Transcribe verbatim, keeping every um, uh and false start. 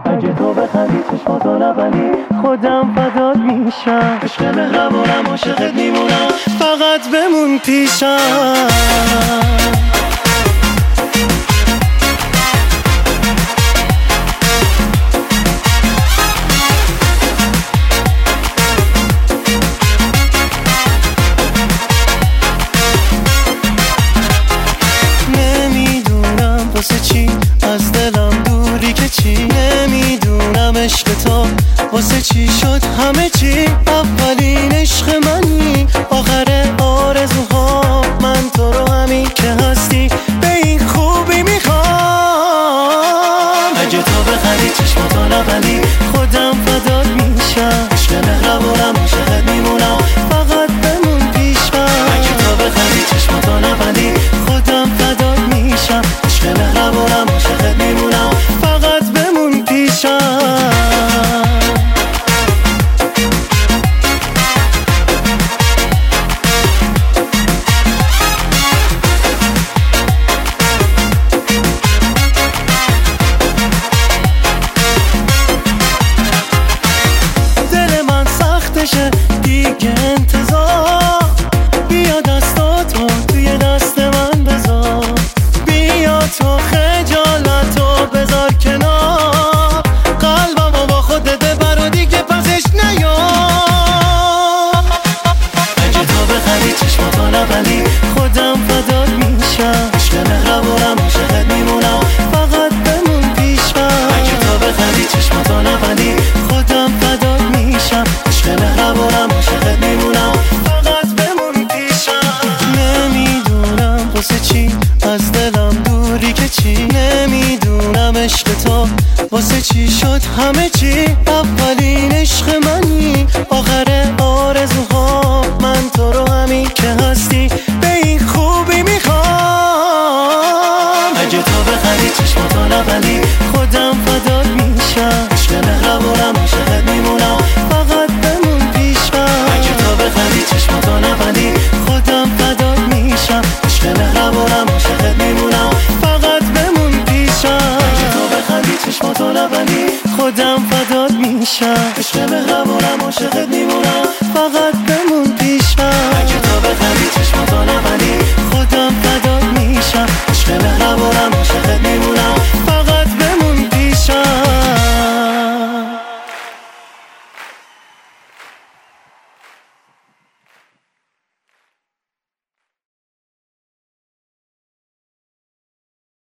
اگه تو بخندی چشماتو نبندی خودم فدات میشم. عشق مهربونم عاشقت میمونم فقط بمون پیشم. واسه چی از دلم دوری که چی، نمیدونم عشق تو واسه چی شد همه چی. اولین عشق منی آخر آرزوها، من تو رو همین که هستی به این خوبی میخوام. اگه تو بخندی چشماتو نبندی خودم فدات میشم. عشق مهربونم عاشقت میمونم فقط بمون پیشم. اگه تو بخندی چشماتو نبندی خودم فدات میشم. عشق مهربونم عاشقت میمونم فقط بمون پیشم. دل من سختشه دیگه انتظار، بیا دستاتو توی دست من بذار. بیا تو خجالتو بذار کنار، قلبمو با خودت ببر و دیگه پسش نیار. اگه تو بخندی چشماتو نبندی خودم فدات میشم. عشق مهربونم عاشقت میمونم فقط بمون پیشم. اگه تو بخندی چشماتو نبندی خودم فدات میشم. عشق مهربونم عاشقت میمونم فقط بمون پیشم. نمیدونم واسه چی از دلم دوری که چی، نمیدونم عشق تو واسه چی شد همه چی. اولین عشق منی آخر آرزوها، من تو رو همین که هستی به این خوبی میخوام. اگه تو بخندی چشماتو نبندی خودم فدات میشم. عشق مهربونم عاشقت میمونم فقط بمون پیشم. اگه تو بخندی چشماتو نبندی خودم فدات میشم. عشق مهربونم عاشقت میمونم فقط بمون پیشم. اگه تو بخندی چشماتو نبندی خودم فدات میشم. عشق مهربونم عاشقت میمونم فقط